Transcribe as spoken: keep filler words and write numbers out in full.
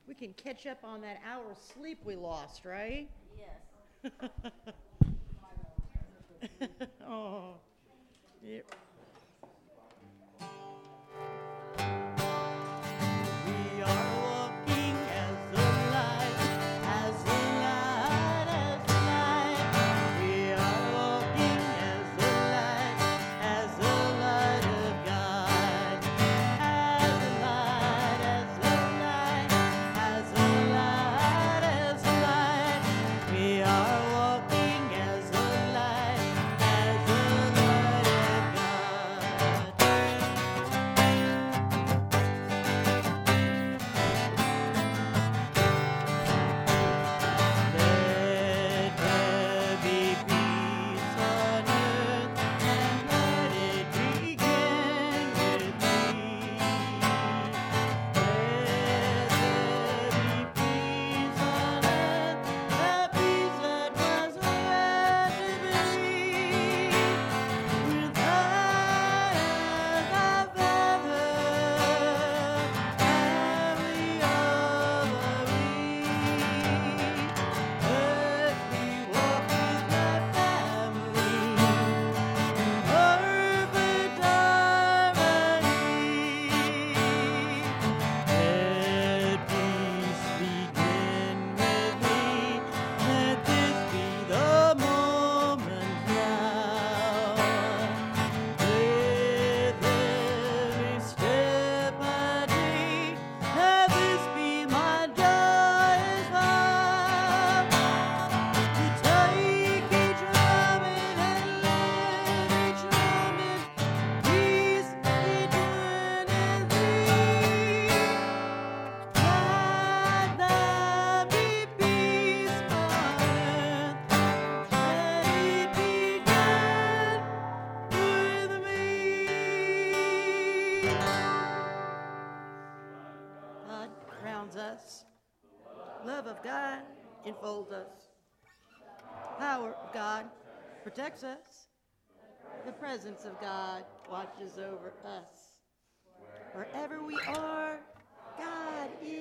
we can catch up on that hour of sleep we lost, right? Yes. Oh. Yep. We are walking as the light, as the light, as the light. We are walking as the light, as the light of God. As the light, as the light, as the light, as the light. We are walking as the light, as the light of God. Let there be peace on earth, and let it begin with me. Let there be peace on earth, the peace that was meant to be. With us as a father, family of we. Let me walk with my family in perfect harmony. Let peace begin with me. Let this be the moment now. With every step I take, let this be my joyous vow. To take each moment and live each moment, peace eternity. Let there be peace on earth, let it be done with me. God crowns us. Love of God enfolds us. Power of God protects us. The presence of God watches over us. Wherever we are, God is